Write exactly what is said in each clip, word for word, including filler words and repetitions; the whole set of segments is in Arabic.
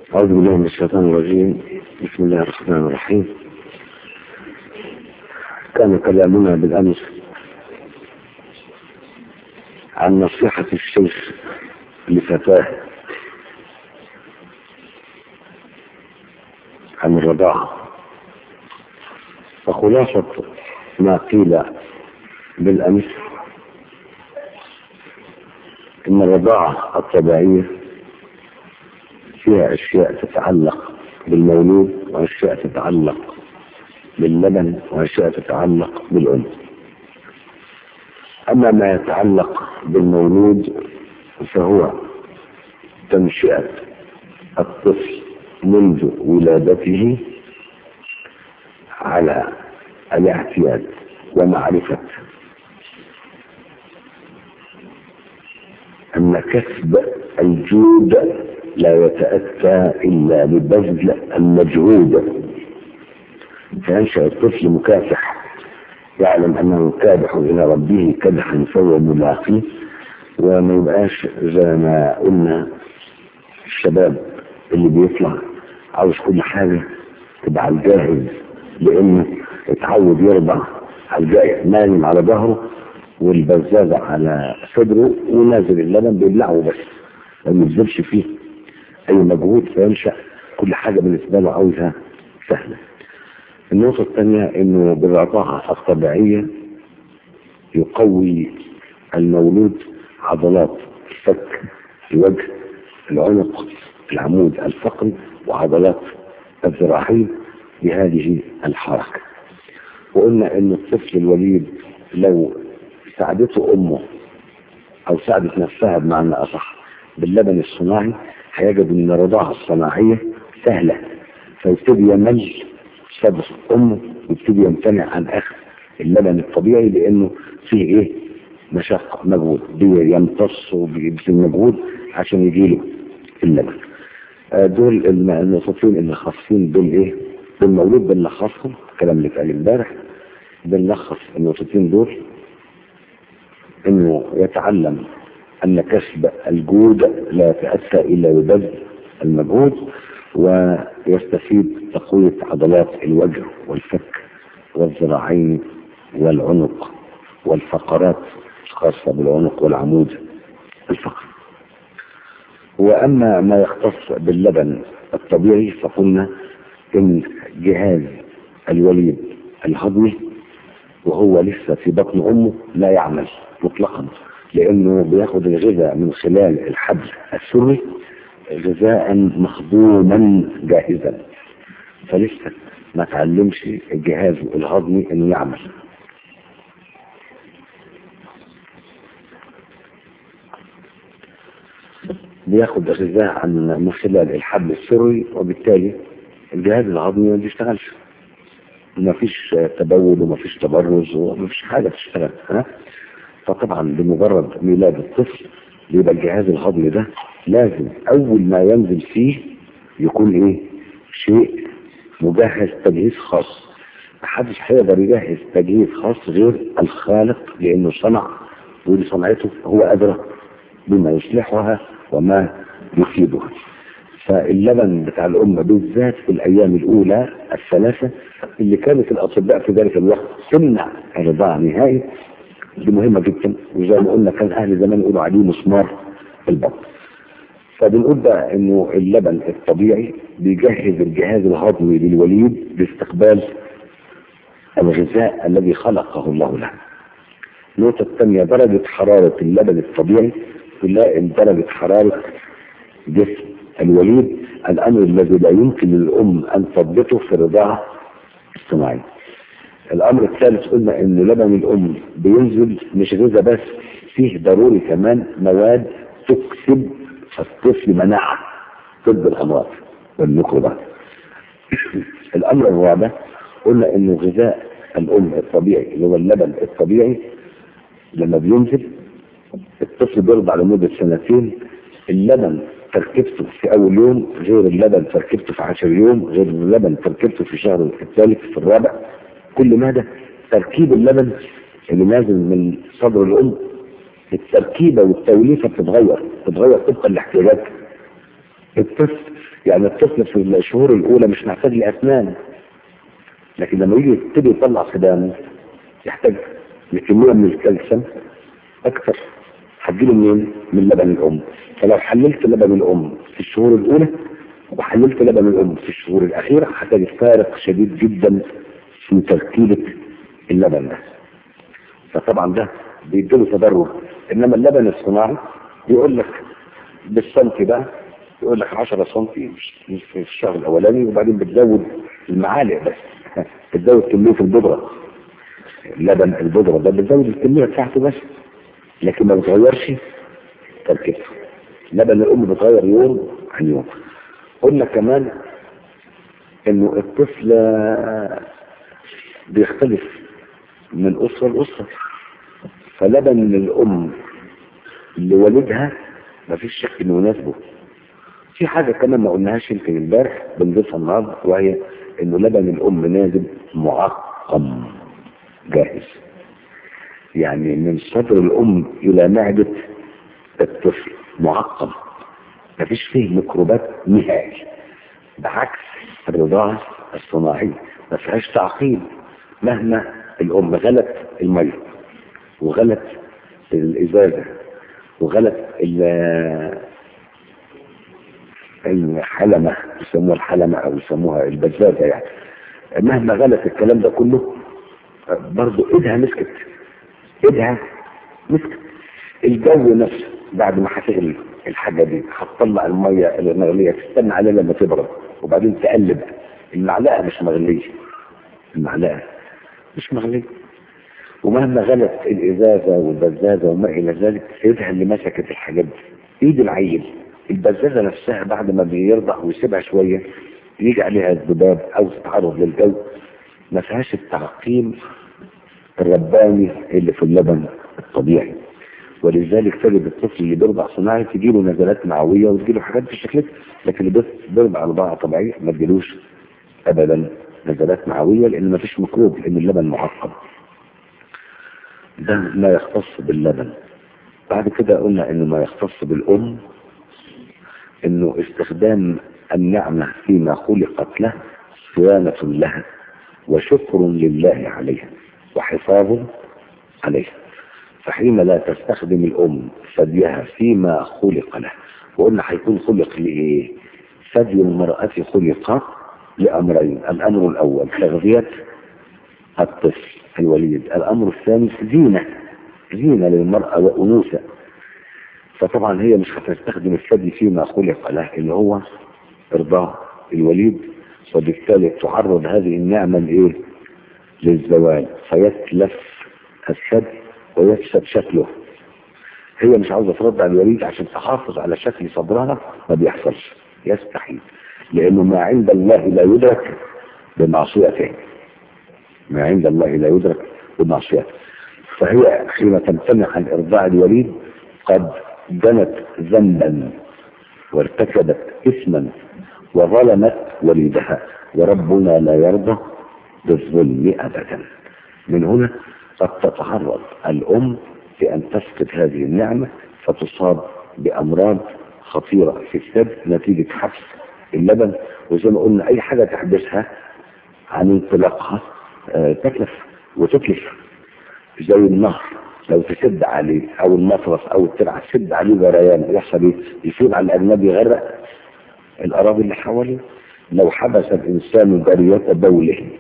أعوذ بالله من الشيطان الرجيم. بسم الله الرحمن الرحيم. كان كلامنا بالأمس عن نصيحة الشيخ لفتاه عن الرضاعة، فخلاصة ما قيل بالأمس إن الرضاعة الطبيعية فيها أشياء تتعلق بالمولود وأشياء تتعلق باللبن وأشياء تتعلق بالأم. أما ما يتعلق بالمولود فهو تنشئة الطفل منذ ولادته على الاعتياد ومعرفة أن كسب الجود لا يتأتى إلا ببذل المجهود، فينشأ الطفل مكافح يعلم أنه كادح إلى ربه كدحا فهو ملاقيه، وما يبقاش زي ما قلنا الشباب اللي بيطلع عاوز كل حاجة تبقى على الجاهز، لأنه اتعود يرضع على الجاهز، نايم على ظهره والبزازة على صدره ونازل اللبن بيبلعه بس ما ينزلش فيه أي مجهود، فينشأ كل حاجة بالنسبة له عاوزها سهلة. النقطة الثانية إنه بالرضاعة الطبيعية يقوي المولود عضلات الفك، الوجه، العنق، العمود الفقري، وعضلات الذراعين بهذه الحركة. وقلنا إن الطفل الوليد لو ساعدته أمه أو ساعدت نفسها بمعنى أصح باللبن الصناعي هيجد إن الرضاعة الصناعية سهلة، فيبتدي يمل صدر أمه ويبتدي يمتنع عن أخذ اللبن الطبيعي لأنه فيه إيه؟ مشقة، مجهود، بيمتص وبيبذل مجهود عشان يجيله اللبن. دول النقطتين اللي خاصين بالإيه؟ بالمولود بنلخصهم، الكلام اللي اتقال امبارح بنلخص النقطتين دول، إنه يتعلم أن كسب الجود لا يتأتى إلا ببذل المجهود، ويستفيد تقوية عضلات الوجه والفك والذراعين والعنق والفقرات الخاصة بالعنق والعمود الفقري. وأما ما يختص باللبن الطبيعي فقلنا إن جهاز الوليد الهضمي وهو لسه في بطن أمه لا يعمل مطلقا، لأنه بياخد الغذاء من خلال الحبل السري غذاء مخدوما جاهزا، فلسه ما تعلمش الجهاز الهضمي انه يعمل. بياخد غذاء من خلال الحبل السري، وبالتالي الجهاز الهضمي ما بيشتغلش، ما فيش تبول وما فيش تبرز وما فيش حاجة تشتغل. ها؟ فطبعا بمجرد ميلاد الطفل يبقى الجهاز الهضمي ده لازم أول ما ينزل فيه يكون إيه؟ شيء مجهز تجهيز خاص. محدش هيقدر يجهز تجهيز خاص غير الخالق، لأنه صنع ودي صنعته هو أدرى بما يصلحها وما يفيدها. فاللبن بتاع الأم بالذات في الأيام الأولى الثلاثة اللي كانت الأطباء في ذلك الوقت تمنع الرضاعة نهائي، دي مهمة جدا، وزي ما قلنا كان أهل زمان يقولوا عليه مسمار البطن. فبنقول بقى إنه اللبن الطبيعي بيجهز الجهاز الهضمي للوليد لاستقبال الغذاء الذي خلقه الله له. النقطة الثانية درجة حرارة اللبن الطبيعي تلائم درجة حرارة جسم الوليد، الأمر الذي لا يمكن للأم أن تضبطه في الرضاعة الصناعية. الأمر الثالث قلنا إن لبن الأم بينزل مش غذاء بس، فيه ضروري كمان مواد تكسب الطفل مناعة ضد الأمراض والميكروبات. الأمر الرابع قلنا إنه غذاء الأم الطبيعي اللي هو اللبن الطبيعي لما بينزل الطفل بيرضع لمدة سنتين، اللبن تركيبته في أول يوم غير اللبن تركيبته في عشر يوم غير اللبن تركيبته في الشهر الثالث في الرابع. كل ماذا تركيب اللبن اللي نازل من صدر الأم، التركيبة والتوليفة بتتغير بتتغير طبقا لاحتياجات الطفل، يعني الطفل في الشهور الاولى مش محتاج لاسنان، لكن لما يجي يبتدي يطلع سنانه يحتاج لكميه من الكالسيوم اكثر. هتجيله منين؟ من لبن الام. فلو حللت لبن الام في الشهور الاولى وحللت لبن الام في الشهور الاخيره هتجد فارق شديد جدا في تركيبه اللبن ده. فطبعا ده بيديله تضرر. انما اللبن الصناعي يقول لك بالسنتي بقى، يقول لك عشرة سنتي في الشهر الاولاني، وبعدين بتزود المعالق بس، بتزود كميه البودره. اللبن البودره ده بتزود الكميه بتاعته بس، لكن ما بتغيرش تركيبته. لبن الام بتغير يوم عن يوم. قلنا كمان انه الطفل بيختلف من اسره لاسره، فلبن الام لوالدها ما فيش شك انه يناسبه. في حاجه كمان ما قلناهاش يمكن امبارح بنضيفها النهارده، وهي انه لبن الام نازل معقم جاهز، يعني من صدر الام الى معده الطفل معقم، ما فيش فيه ميكروبات نهائي، بعكس الرضاعه الصناعيه ما فيهاش تعقيم. مهما الام غلت الميه وغلت الازازه وغلت الحلمه، يسموها الحلمه او يسموها البزازه، يعني مهما غلت الكلام ده كله برضه ايدها مسكت، ايدها مسكت. الجو نفسه بعد ما هتغلي الحاجه دي هتطلع الميه المغليه، تستنى عليها لما تبرد وبعدين تقلب. المعلقه مش مغليه، المعلقه مش مغليه. ومهما غلت الازازه والبزازه وما الى ذلك، ايدها اللي مسكت الحاجات دي، ايد العيل. البزازه نفسها بعد ما بيرضع ويسيبها شويه يجي عليها الذباب او تتعرض للجو، ما فيهاش التعقيم الرباني اللي في اللبن الطبيعي. ولذلك تجد الطفل اللي بيرضع صناعي تجيله نزلات معويه وتجيله حاجات بالشكل، لكن اللي بيرضع رضاعه طبيعيه ما تجيلوش ابدا نزلات معويه، لان ما فيش ميكروب، لان اللبن معقم. ده ما يختص باللبن. بعد كده قلنا انه ما يختص بالام، انه استخدام النعمه فيما خلقت له صيانه لها وشكر لله عليها وحفاظ عليها. فحين لا تستخدم الام ثديها فيما خلق له، وقلنا هيكون خلق لايه؟ ثدي المراه خلق لامرين. الامر الاول تغذيه الطفل الوليد، الامر الثاني زينه، زينه للمراه وانوثه. فطبعا هي مش هتستخدم الثدي فيما خلق له اللي هو ارضاع الوليد، وبالتالي تعرض هذه النعمه لايه؟ للزوال، فيتلف الثدي ويفسد شكله. هي مش عاوزه ترضع الوليد عشان تحافظ على شكل صدرها، ما بيحصلش، يستحيل، لانه ما عند الله لا يدرك بمعصيته، ما عند الله لا يدرك بمعصيته. فهي حين تمتنع عن ارضاع الوليد قد جنت ذنبا وارتكبت اثما وظلمت وليدها، وربنا لا يرضى بالظلم ابدا. من هنا قد تتعرض الام لان تفقد هذه النعمه فتصاب بامراض خطيره في الثدي نتيجه حبس اللبن. وزي ما قلنا اي حاجه تحبسها عن انطلاقها آه تكلف وتكلف، زي النهر لو تسد عليه او المطرف او الترعه تسد عليه جريان، يحصل ايه؟ يصيب على الاجنبي يغرق الاراضي اللي حواليه. لو حبس الانسان جريات بوله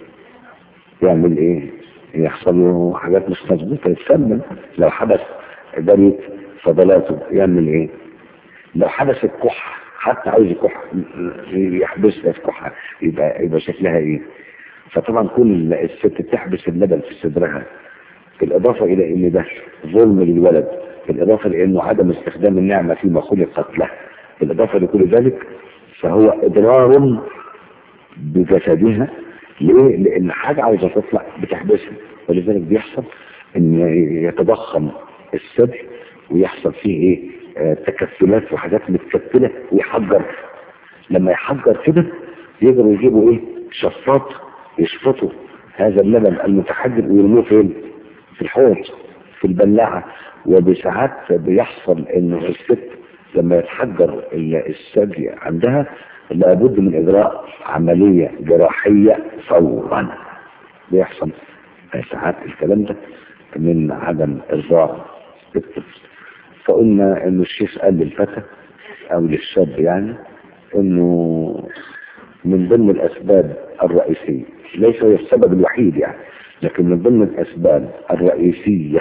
يعمل ايه؟ يحصل له حاجات مش مظبوطه، يتسمم. لو حبس جرية فضلاته يعمل ايه؟ لو حبس الكحه، حتى عاوز كحه يحبسها في كحه، يبقى يبقى شكلها ايه؟ فطبعا كل الست بتحبس اللبن في صدرها، بالاضافه الى ان ده ظلم للولد، بالاضافه لانه عدم استخدام النعمه فيما خلقت له، بالاضافه لكل ذلك فهو اضرار بجسدها. ليه؟ لان حاجه عاوزه تطلع بتحبسها، ولذلك بيحصل ان يتضخم الثدي ويحصل فيه ايه؟ آه تكتلات وحاجات متكتله ويحجر. لما يحجر كده يقدروا يجيبوا ايه؟ شفاط يشفطوا هذا اللبن المتحجر ويرموه فين؟ في الحوض، في البلاعه. وبساعات بيحصل ان الست لما يتحجر الثدي عندها لابد من إجراء عملية جراحية فورا. بيحصل ساعات الكلام ده من عدم إرضاع الطفل. فقلنا إنه الشيخ قال للفتى أو للشاب يعني إنه من ضمن الأسباب الرئيسية، ليس هو السبب الوحيد يعني، لكن من ضمن الأسباب الرئيسية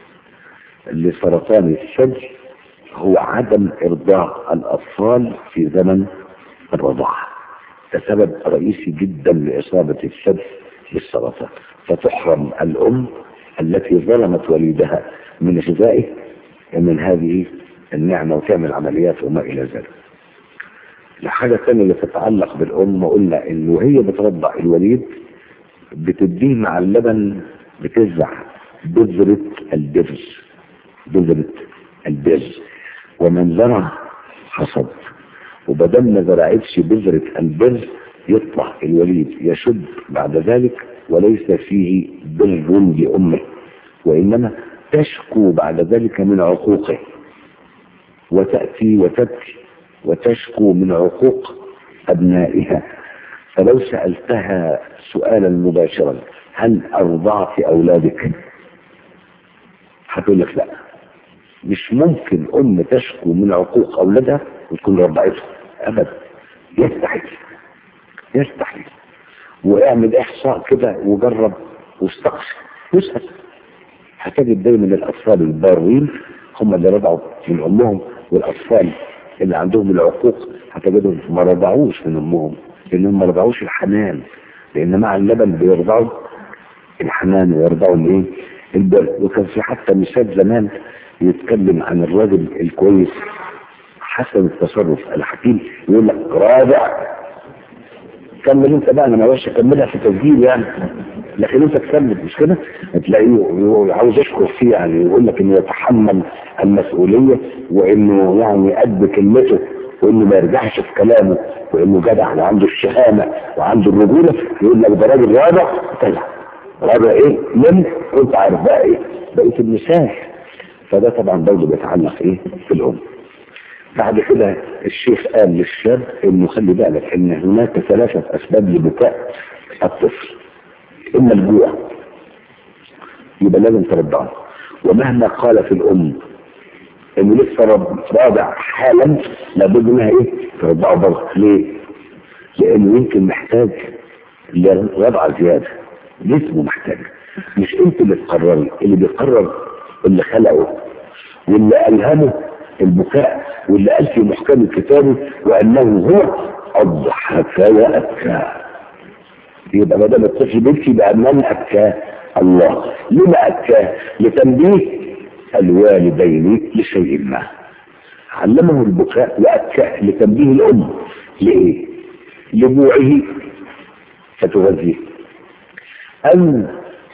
لسرطان الثدي هو عدم إرضاع الأطفال في زمن الرضاعة. ده سبب رئيسي جدا لإصابة الثدي بالسرطان، فتحرم الأم التي ظلمت وليدها من غذائه من هذه النعمة وتعمل عمليات وما إلى ذلك. الحاجة الثانية اللي تتعلق بالأم، قلنا إنه وهي بترضع الوليد بتديه مع اللبن، بتزرع بذرة البر، بذرة البر، ومن زرع حصد. وبدل ما زرعتش بذرة البر يطلع الوليد يشد بعد ذلك وليس فيه بر لأمه، وإنما تشكو بعد ذلك من عقوقه، وتأتي وتبكي وتشكو من عقوق أبنائها. فلو سألتها سؤالا مباشرا هل أرضعت أولادك؟ هتقول لك لا. مش ممكن أم تشكو من عقوق أولادها وتكون رضعتهم أبدا، يستحيل يستحيل. واعمل إحصاء كده وجرب واستقصي واسأل، هتجد دايما الأطفال البارين هم اللي رضعوا من أمهم، والأطفال اللي عندهم العقوق هتجدهم ما رضعوش من أمهم، لأنهم ما رضعوش الحنان، لأن مع اللبن بيرضعوا الحنان ويرضعوا الايه؟ البر. وكان في حتى مثال زمان يتكلم عن الراجل الكويس حسن التصرف الحكيم، يقول لك راجع كمل انت بقى، انا ما بقاش اكملها في تسجيل يعني، لكن انت تكمل مش كده، تلاقيه عاوز يشكر فيه يعني، يقول لك انه يتحمل المسؤوليه وانه يعني قد كلمته وانه ما يرجعش في كلامه وانه جدع وعنده الشهامه وعنده الرجوله. يقول لك ده راجل رابع طلع رابع ايه من وانت عارف بقى ايه بقيه المثال. فده طبعا برضه بيتعلق ايه في الام. بعد كده الشيخ قال للشاب انه خلي بالك ان هناك ثلاثه اسباب لبكاء الطفل. اما الجوع يبقى لازم ترضعه، ومهما قالت الام انه لسه رابع حالا لابد منها ايه ترضعه برضه. ليه؟ لانه يمكن محتاج لرضعه زياده، جسمه محتاج. مش انت اللي تقرري، اللي بيقرر اللي خلقه واللي الهمه البكاء، واللي قال في محكم كتابه وانه هو اضحك وابكى. يبقى ما دام الطفل بيبكي بقى من ابكاه؟ الله. لما ابكاه؟ لتنبيه الوالدين لشيء ما، علمه البكاء وابكاه لتنبيه الام. لايه؟ لجوعه فتغذيه، أم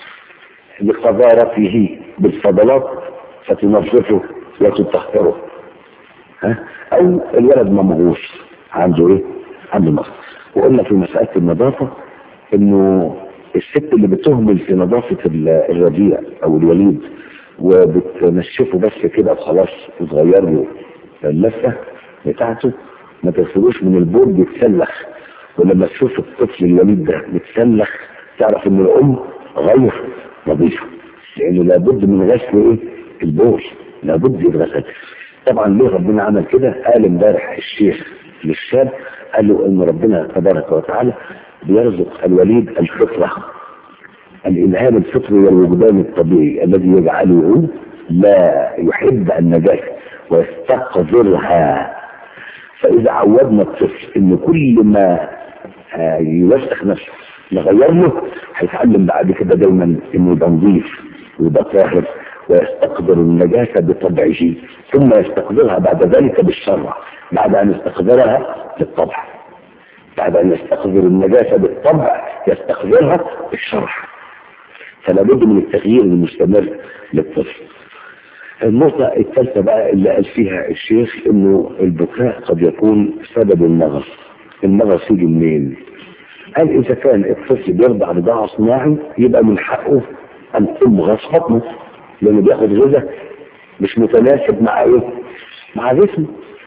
لقذارته بالفضلات فتنظفه وتطهره، ها؟ أو الولد ممغوص عنده إيه؟ عنده نقص. وقلنا في مسألة النظافة إنه الست اللي بتهمل في نظافة الرضيع أو الوليد وبتنشفه بس كده وخلاص وتغير له اللفة بتاعته، ما تغسلوش من البول بيتسلخ. ولما تشوف الطفل الوليد ده بيتسلخ تعرف ان الام غير نظيفه، لانه لابد من غسل ايه؟ البول، لابد يتغسل. طبعا ليه ربنا عمل كده؟ قال امبارح الشيخ للشاب قال له ان ربنا تبارك وتعالى بيرزق الوليد الفطره، الالهام الفطري والوجدان الطبيعي الذي يجعله لا يحب النجاسه ويستقذرها. فاذا عودنا الطفل ان كل ما يوسخ نفسه نغير له، هيتعلم بعد كده دايما انه يبقى نظيف ويبقى طاهر ويستقدر النجاسه بطبعه، ثم يستقدرها بعد ذلك بالشرع، بعد ان يستقدرها بالطبع، بعد ان يستقدر النجاسه بالطبع يستقدرها بالشرع. فلا بد من التغيير المستمر للطفل. النقطة الثالثة بقى اللي قال فيها الشيخ انه البكاء قد يكون سبب النغص. النغص يجي منين؟ قال اذا كان الطفل بيرضع رضاعة صناعي يبقى من حقه ان تمغص بطنه، لانه بياخد غذاء مش متناسب مع ايه؟ مع جسمه.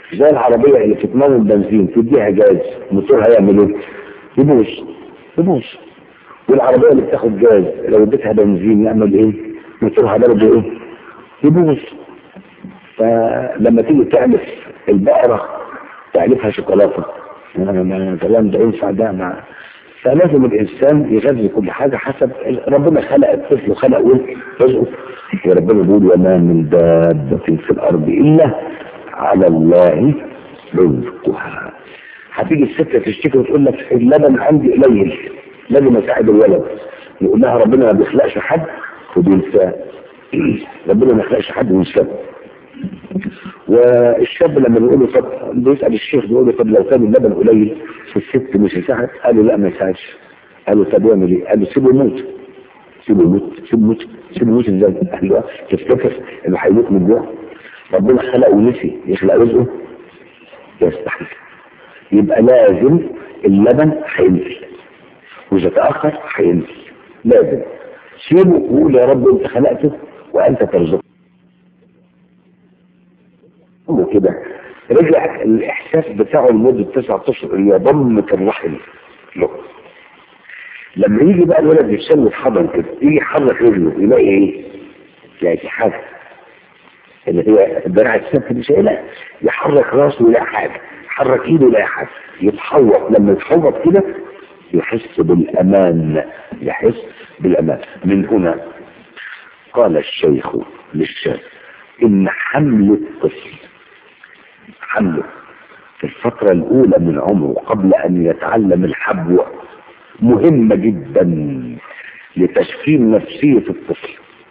زي العربية اللي بتتمول بنزين تديها جاز موتورها يعمل ايه؟ يبوظ يبوظ. والعربية اللي بتاخد جاز لو اديتها بنزين يعمل ايه؟ موتورها برضه ايه؟ يبوظ. فلما تيجي تعلف البقرة تعلفها شوكولاتة، الكلام ده ينفع ده مع فلازم الانسان يغذي كل حاجة حسب ربنا خلق الطفل وخلق رزقه. وربنا بيقول وما من دابة في الارض الا على الله رزقها. هتيجي الست تشتكي وتقول لك اللبن عندي قليل لازم اساعد الولد، يقول لها ربنا ما بيخلقش حد وبينساه. ربنا ما بيخلقش حد وينساه. والشاب لما بيقول له طب بيسال الشيخ بيقول له طب لو كان اللبن قليل في الست مش يساعد؟ قال له لا ما يساعدش. قال له طب يعمل ايه؟ قال له سيبه يموت. سيبه يموت سيبه يموت سيبه يموت ازاي؟ قال له تفتكر انه هيموت من الجوع؟ ربنا خلقه ونسي يخلق رزقه؟ يستحيل. يبقى لازم اللبن هينزل واذا تاخر هينزل. لازم سيبه وقول يا رب انت خلقته وانت ترزقه. وكده رجع الاحساس بتاعه لمده تسعة اشهر اللي هي ضمه الرحم له. لما يجي بقى الولد يتشل يتحضن كده يجي يحرك رجله يلاقي ايه؟ يلاقي في حاجه اللي هي الدراع السبت مش لا يحرك راسه يلاقي حاجه، يحرك ايده يلاقي حاجه، يتحوط. لما يتحوط كده يحس بالامان، يحس بالامان. من هنا قال الشيخ للشاب ان حمل الطفل حمله في الفترة الأولى من عمره قبل أن يتعلم الحبو مهمة جدا لتشكيل نفسية الطفل،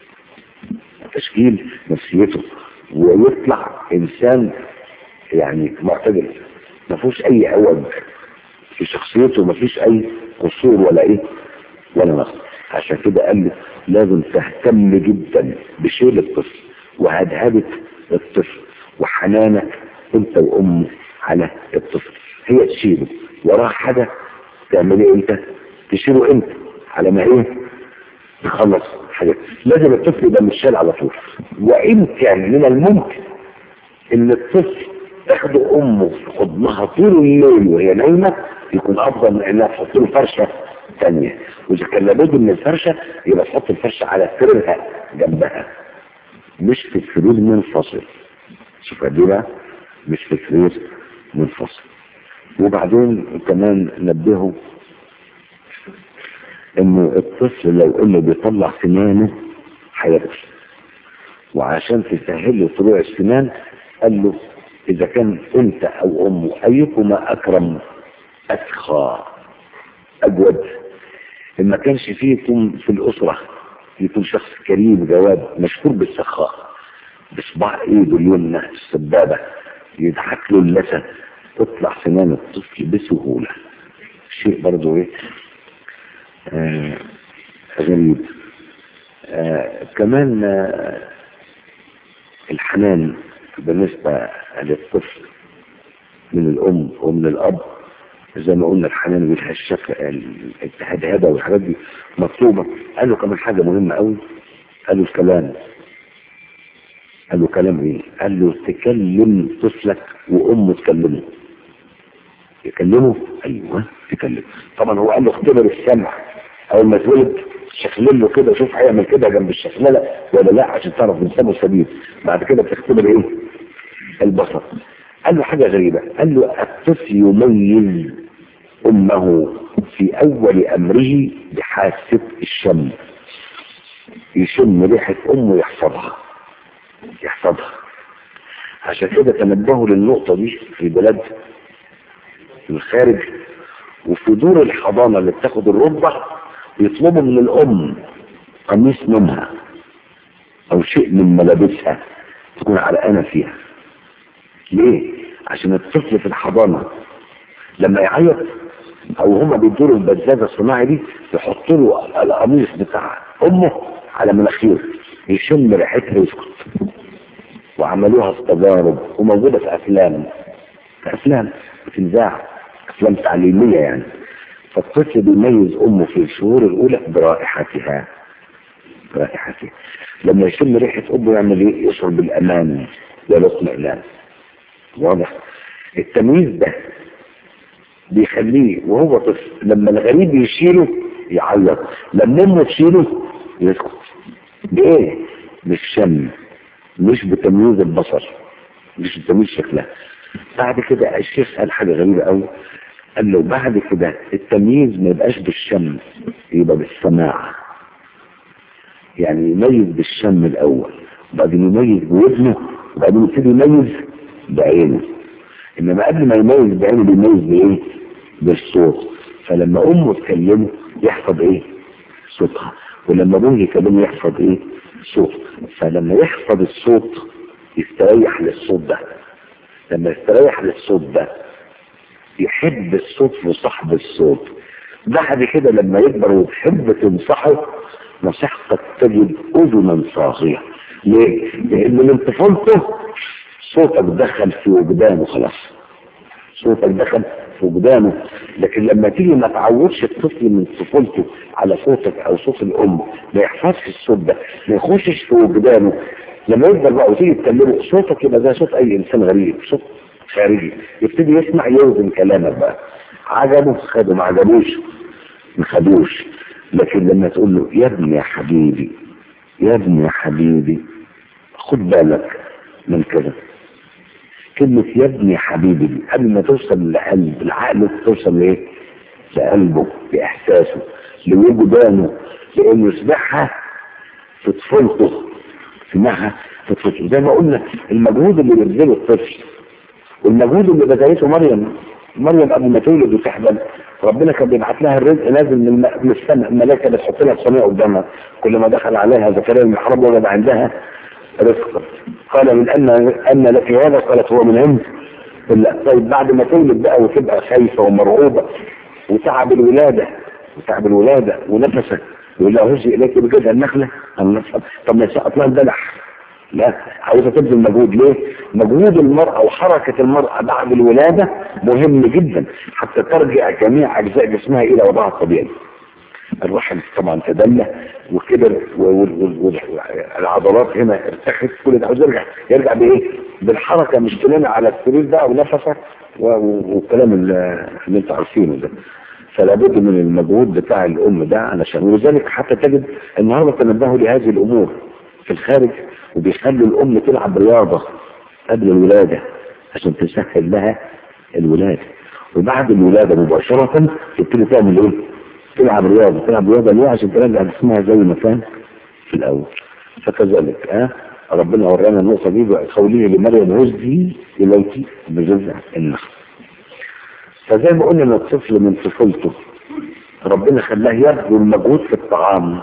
تشكيل نفسيته ويطلع إنسان يعني معتدل ما فيهوش أي عوج في شخصيته، ما فيش أي قصور ولا إيه ولا نقص. عشان كده قال لي لازم تهتم جدا بشيل الطفل وهدهدة الطفل وحنانك انت وامه على الطفل. هي تشيله وراه حاجة تعمل ايه انت؟ تشيله انت على ما ايه تخلص حاجات. لازم الطفل يبقى متشال على طول. وان كان من الممكن ان الطفل تاخد امه في حضنها طول الليل وهي نايمة يكون افضل من انها تحط له فرشة ثانية. واذا كان لابد من الفرشة يبقى تحط الفرشة على سريرها جنبها مش في السرير منفصل. شوف قد ايه بقى مش في السرير منفصل. وبعدين كمان نبهه انه الطفل لو انه بيطلع سنانه هياكل، وعشان تسهل له طلوع السنان قال له اذا كان انت او امه ايكما اكرم اتخى اجود. ان ما كانش فيكم في الاسره يكون شخص كريم جواد مشهور بالسخاء بصباع ايده اليمنى السبابه يضحك له اللثه تطلع سنان الطفل بسهوله. شيء برضه ايه آه غريب. آه كمان آه الحنان بالنسبه للطفل من الام ومن الاب زي ما قلنا الحنان بيها الشكل الهدهده والحاجات دي مطلوبه. قالوا كمان حاجه مهمه قوي، قالوا الكلام. قالوا كلام ايه؟ قال له تكلم طفلك وامه تكلمه. يكلمه ايوه تكلم. طبعا هو قال له اختبر السمع اول ما تولد شكل له كده شوف هيعمل كده جنب الشكلله ولا لا عشان تعرف لسانه سليم. بعد كده بتختبر ايه؟ البصر. قال له حاجه غريبه، قال له الطفل يميز امه في اول امره بحاسه الشم. يشم ريحه امه يحفظها يحفظها. عشان كده تنبهوا للنقطه دي في بلاد الخارج وفي دور الحضانه اللي بتاخد الرضع يطلبوا من الام قميص نومها او شيء من ملابسها تكون علقانه فيها. ليه؟ عشان الطفل في الحضانه لما يعيط او هما بيدوا له البزازه الصناعي دي يحطوا له القميص بتاع امه على مناخيره يشم ريحتها يسكت. وعملوها في تجارب وموجوده في افلام في افلام بتنذاع افلام تعليميه يعني. فالطفل بيميز امه في الشهور الاولى برائحتها برائحتها. لما يشم ريحه امه يعمل ايه؟ يشعر بالامان والاطمئنان. واضح؟ التمييز ده بيخليه وهو طفل لما الغريب يشيله يعيط، لما امه تشيله يسكت. بايه؟ بالشم، مش بتمييز البصر، مش بتمييز شكلها. بعد كده الشيخ قال حاجه غريبه قوي، قال له بعد كده التمييز ما يبقاش بالشم، يبقى بالسماع. يعني يميز بالشم الاول، وبعدين يميز بودنه، وبعدين يبتدي يميز بعينه. انما قبل ما يميز بعينه بيميز بايه؟ بالصوت. فلما امه تكلمه يحفظ ايه؟ صوتها. ولما ابوه يكلمه يحفظ ايه؟ صوت. فلما يحفظ الصوت يستريح للصوت ده. لما يستريح للصوت ده يحب الصوت وصاحب الصوت. بعد كده لما يكبر وتحب تنصحه نصيحتك تجد اذنا صاغيه. ليه؟ لان من طفولته صوتك دخل في وجدانه خلاص، صوتك دخل في وجدانه. لكن لما تيجي ما تعودش الطفل من طفولته على صوتك او صوت الام، ما يحفظش الصوت ده، ما يخشش في وجدانه. لما يكبر بقى وتيجي تكلمه صوتك يبقى زي صوت اي انسان غريب، صوت خارجي. يبتدي يسمع يوزن كلامك بقى، عجبه خده، ما عجبوش ما خدوش. لكن لما تقول له يا ابني يا حبيبي، يا ابني يا حبيبي خد بالك من كده، كلمة يا ابني يا حبيبي دي قبل ما توصل لقلب العقل توصل لايه؟ لقلبه، لإحساسه، لوجدانه، لأنه يسمعها في طفولته، سمعها في طفولته. زي ما قلنا المجهود اللي بيبذله الطفل والمجهود اللي بذلته مريم، مريم قبل ما تولد وتحبل ربنا كان بيبعت لها الرزق نازل من السماء، الملائكه بتحط لها الصينيه قدامها، كل ما دخل عليها زكريا المحراب وجد عندها رزقا قال من ان ان لك هذا؟ قالت هو من عند الله. طيب بعد ما تولد بقى وتبقى خايفه ومرعوبه وتعب الولاده وتعب الولاده ونفسك يقول لها هزي اليك بجذع النخله، طب ما يسقط لها البلح؟ لا، عاوزه تبذل مجهود. ليه؟ مجهود المرأة وحركة المرأة بعد الولادة مهم جدا حتى ترجع جميع أجزاء جسمها إلى وضعها الطبيعي. الرحم طبعا تدلى وكبر والعضلات هنا ارتخت، كل ده عاوز يرجع يرجع بإيه؟ بالحركة، مش تنام على السرير ده ونفسك والكلام اللي انت عارفينه ده. فلا بد من المجهود بتاع الأم ده علشان، ولذلك حتى تجد النهارده تنبهوا لهذه الأمور في الخارج، وبيخلوا الام تلعب رياضة قبل الولادة عشان تسهل لها الولادة، وبعد الولادة مباشرة تبتدي تعمل ايه؟ تلعب رياضة. تلعب رياضة ليه؟ عشان ترجع جسمها زي ما كان في الاول. فكذلك اه ربنا ورانا النقطة دي بقوله لمريم هزي اليك بجذع النخل. فزي ما قلنا ان الطفل من طفولته ربنا خلاه يبذل المجهود في الطعام،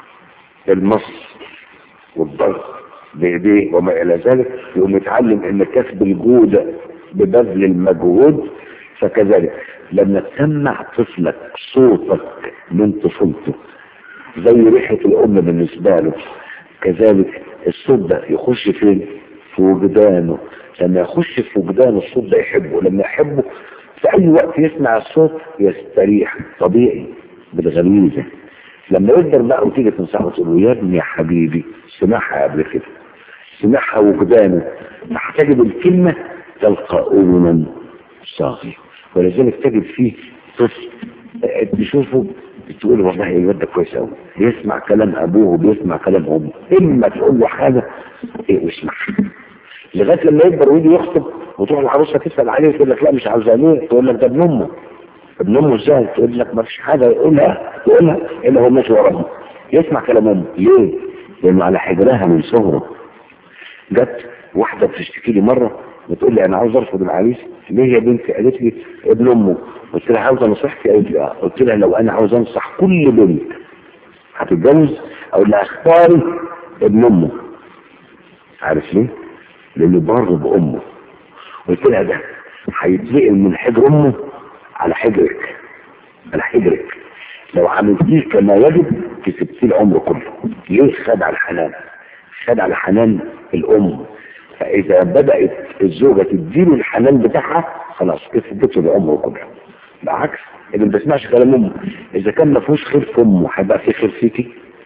المص والضغط بايديه وما الى ذلك، يقوم يتعلم ان كسب الجود ببذل المجهود. فكذلك لما تسمع طفلك صوتك من طفولته زي ريحه الام بالنسبه له، كذلك الصوت ده يخش فين؟ في وجدانه. لما يخش في وجدانه الصوت ده يحبه، لما يحبه في اي وقت يسمع الصوت يستريح طبيعي بالغريزه. لما يقدر بقى وتيجي تنصحه وتقول له يا ابني يا حبيبي، سمعها قبل كده، سمعها وجدانه، هتجد الكلمة تلقى أذنا صاغية. ولذلك تجد فيه طفل تشوفه تقول والله الواد ده كويس قوي، يسمع كلام أبوه وبيسمع كلام أمه، إما تقول له حاجة إيه واسمعها لغاية لما يكبر ويجي يخطب وتروح العروسة تسأل عليه وتقول لك لا مش عاوزاه. ليه؟ تقول لك ده ابن أمه. ابن امه ازاي؟ تقول لك ما فيش حاجه يقولها يقولها الا هو ماشي وراها يسمع كلام امه. ليه؟ لانه على حجرها من صغره. جت واحده بتشتكي لي مره بتقول لي انا عاوز ارفض العريس. ليه يا بنتي؟ قالت لي ابن امه. قلت لها عاوزه نصيحتي؟ قالت لي اه. قلت لها لو انا عاوز انصح كل بنت هتتجوز اقول لها اختاري ابن امه. عارف ليه؟ لانه بار بامه. قلت لها ده هيتنقل من حجر امه على حجرك، على حجرك. لو عملتيه كما يجب كسبتيه العمر كله. ليه؟ خد على الحنان، خد على حنان الام. فاذا بدات الزوجه تديله الحنان بتاعها خلاص كسبته العمر كله. بالعكس اللي ما بيسمعش كلام امه اذا كان ما فيهوش خير في امه هيبقى في خير فيكي؟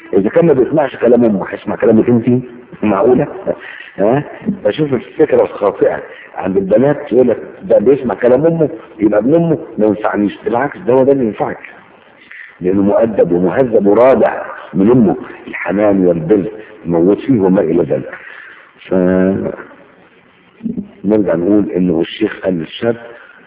اذا كان ما بيسمعش كلام امه هيسمع كلامك انت؟ معقوله؟ ها؟ بشوف الفكره الخاطئه عند البنات، يقول لك ده بيسمع كلام امه يبقى ابن امه ما ينفعنيش. بالعكس، ده هو ده اللي ينفعك، لانه مؤدب ومهذب ورادع من امه، الحنان والبر موجود فيه وما الى ذلك. ف نرجع نقول انه الشيخ قال للشاب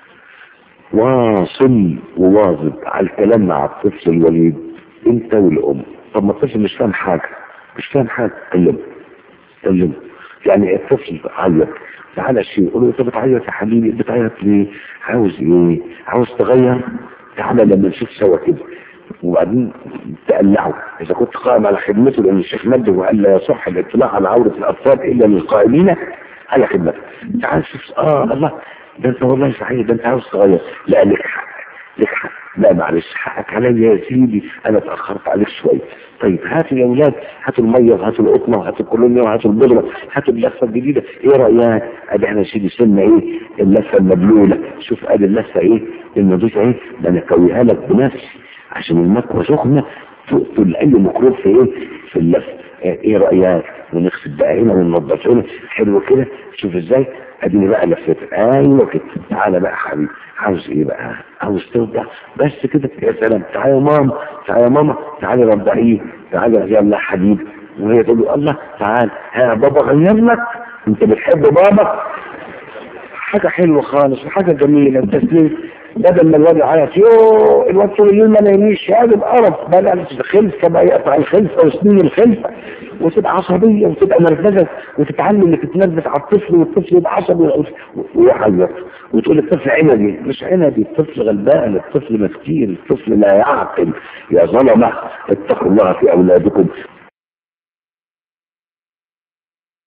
واصل وواظب على الكلام مع الطفل الوليد انت والام. طب ما الطفل مش فاهم حاجه، مش فاهم حاجه، كلمه كلمه. يعني الطفل عيط، تعالى شيء قول له انت بتعيط يا حبيبي، بتعيط ليه؟ عاوز ايه؟ عاوز تغير؟ تعالى لما نشوف سوا كده. وبعدين تقلعه اذا كنت قائم على خدمته، لان الشيخ نبه وقال لا يصح الاطلاع على عوره الاطفال الا للقائمين على خدمته. تعال شوف، اه الله ده انت والله صحيح، ده انت عاوز تغير. لا لك حق، لك حق، لا معلش حقك عليا يا سيدي، انا اتاخرت عليك شويه. طيب هاتوا يا اولاد، هاتوا الميه وهاتوا القطنه وهاتوا الكولونيا وهاتوا البودره، هاتوا اللفه الجديده، ايه رايك؟ ادي احنا يا سيدي سنه ايه؟ اللفه المبلوله، شوف ادي اللفه ايه؟ النضيفه ايه؟ ده انا كويها لك بنفسي عشان المكوى سخنه تقتل اي ميكروب في ايه؟ في اللفه. ايه رايك؟ ونغسل بقى هنا وننضف هنا، حلو كده. شوف ازاي؟ اديني بقى لفتك، ايوه كده. تعالى بقى حبيبي، عاوز ايه بقى؟ عاوز ترضع؟ بس كده، يا سلام. تعالى يا ماما، تعالى يا ماما، تعالى رضعيه، تعالى يلا يا حبيبي. وهي تقول له الله تعال، ها بابا غير لك، انت بتحب بابا؟ حاجه حلوه خالص وحاجه جميله التسليم. بدل ما الواد يعيط يوه الواد طول الليل ما نايمش، هذا القرف بقى الخلفه بقى، يقطع الخلفه وسنين الخلفه، وتبقى عصبيه وتبقى نرفزه، وتتعلم انك تتنرفز على الطفل والطفل يبقى عصبي ويعيط، وتقول الطفل عنبي. مش عنبي، الطفل غلبان، الطفل مسكين، الطفل لا يعقل. يا ظلمه اتقوا الله في اولادكم